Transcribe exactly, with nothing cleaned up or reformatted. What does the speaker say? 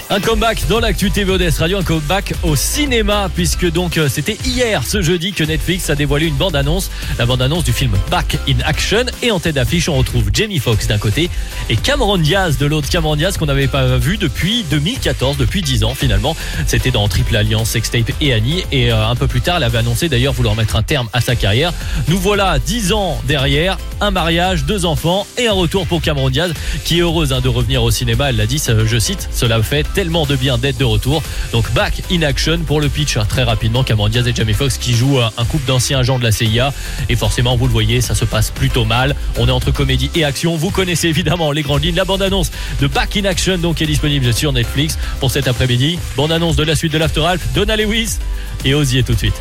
Un comeback dans l'actu T V O D S Radio, un comeback au cinéma, puisque donc c'était hier, ce jeudi, que Netflix a dévoilé une bande-annonce, la bande-annonce du film Back in Action. Et en tête d'affiche, on retrouve Jamie Foxx d'un côté et Cameron Diaz de l'autre. Cameron Diaz qu'on n'avait pas vu depuis deux mille quatorze, depuis dix ans finalement. C'était dans Triple Alliance, Sextape et Annie. Et euh, un peu plus tard, elle avait annoncé d'ailleurs vouloir mettre un terme à sa carrière. Nous voilà dix ans derrière, un mariage, deux enfants et un retour pour Cameron Diaz, qui est heureuse hein, de revenir au cinéma. Elle l'a dit, je cite, cela fait tellement de bien d'être de retour. Donc Back in Action pour le pitch, très rapidement, Cameron Diaz et Jamie Foxx qui jouent un couple d'anciens agents de la C I A, et forcément vous le voyez, ça se passe plutôt mal. On est entre comédie et action. Vous connaissez évidemment les grandes lignes. La bande-annonce de Back in Action donc est disponible sur Netflix pour cet après-midi. Bande-annonce de la suite de l'After Alpha, Donna Lewis et Ozzy tout de suite.